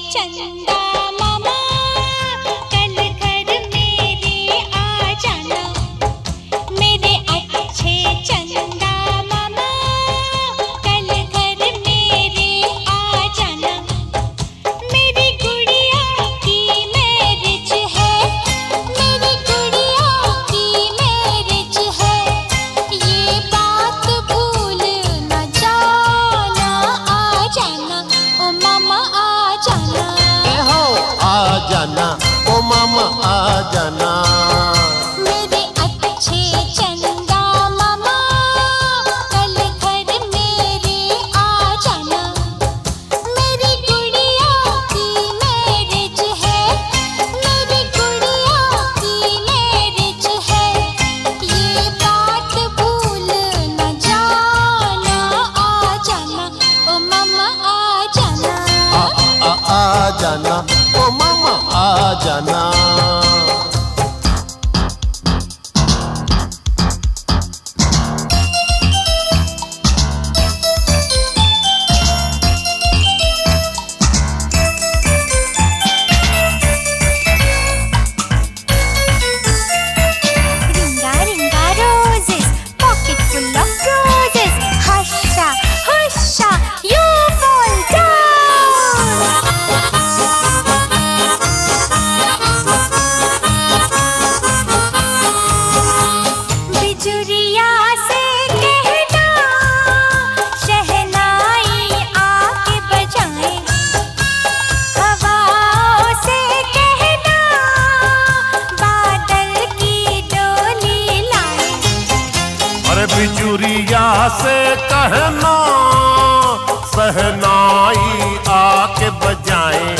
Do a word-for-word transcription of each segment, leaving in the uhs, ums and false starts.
चंदा मामा कल घर मेरे आ जाना। मेरे अच्छे चंदा मामा कल घर मेरे आ जाना। मेरी गुड़िया की मैरिज है, मेरी गुड़िया की मैरिज है। ये बात भूल न जाना, आ जाना ओ मामा आ जाना। ए हो आ जाना ओ मामा आ जाना। मेरे अच्छे चंदा मामा कल घर मेरे आ जाना। मेरी गुड़िया की मैरिज है, मेरी गुड़िया की मैरिज है। ये बात भूल न जाना, आ जाना ओ मामा आ जाना। आ आ आ जाना ओ मामा आ जाना। Ringa ringa roses, pocket full of roses. Husha, husha, you fall down. बिजुरिया से कहना, शहनाई आके बजाए। हवाओं से कहना, बादल की डोली लाए। अरे बिजुरिया से कहना, सहनाई आके बजाए।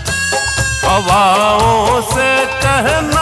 हवाओं से कहना,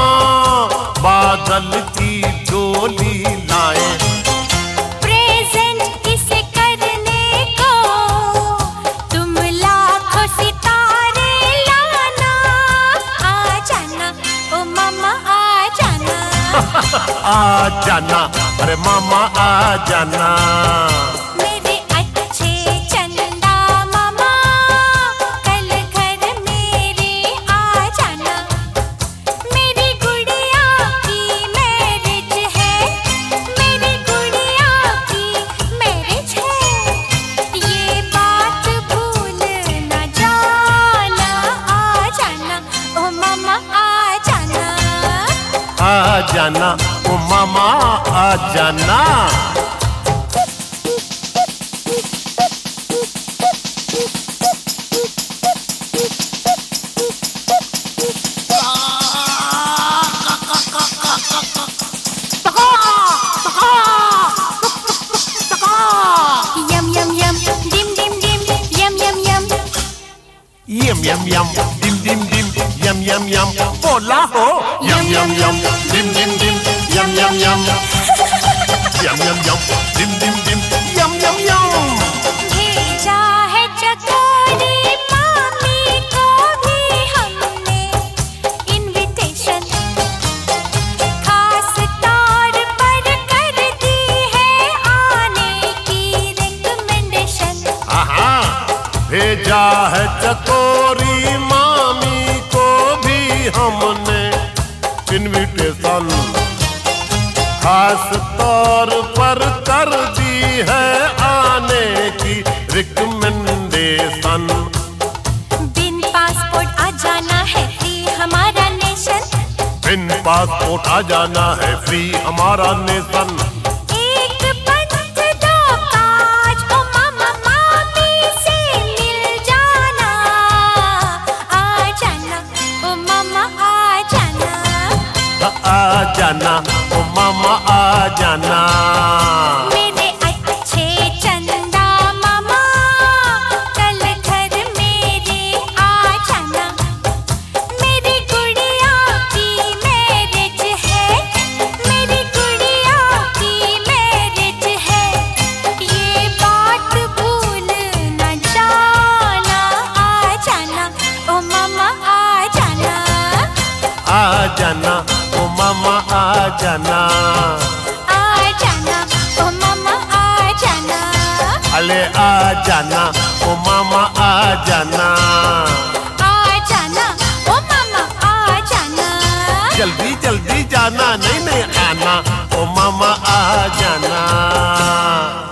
बादल की डोली लाए। प्रेजेंट किसे करने को, तुम लाखों सितारे लाना। आ जाना ओ मामा आ जाना। आ जाना अरे मामा आ जाना। मेरे अच्छे चंदा मामा कल घर मेरे आ जाना। मेरी गुड़िया की मैरिज है, मेरी गुड़िया की मैरिज है। ये बात भूल न जाना, आ जाना ओ मामा आ जाना। आ जाना ओ मामा आ जाना। यम यम यम डिम डिम डिम यम यम यम। यम यम यम डिम डिम डिम यम यम यम बोला हो। यम यम यम डिम डिम डिम यम यम यम। यम यम यम डिम डिम डिम यम यम यम। भेजा है चकोरी मामी को भी हमने इनविटेशन। खास तौर पर कर दी है आने की रिकमेंडेशन। आहा भेजा है चकोरी मामी को भी हमने इनविटेशन। खास तौर पर कर दी है आने की रिकमेंडेशन। बिन पासपोर्ट आ जाना है फ्री हमारा नेशन। बिन पासपोर्ट आ जाना है फ्री हमारा नेशन। एक पंथ दो काज ओ मामा मामी से मिल जाना। आ जाना ओ मामा आ जाना। आ जाना ओ मामा आ जाना। मेरे अच्छे चंदा मामा कल घर मेरे आ जाना। मेरी गुड़िया की मैरिज है, मेरी गुड़िया की मैरिज है। ये बात भूल न जाना, आ जाना ओ मामा आ जाना। आ जाना ओ मामा आ जाना। आ जाना ओ मामा आ जाना। अले आ जाना ओ मामा आ जाना। जल्दी जाना, नहीं नहीं आना, ओ मामा आ जाना।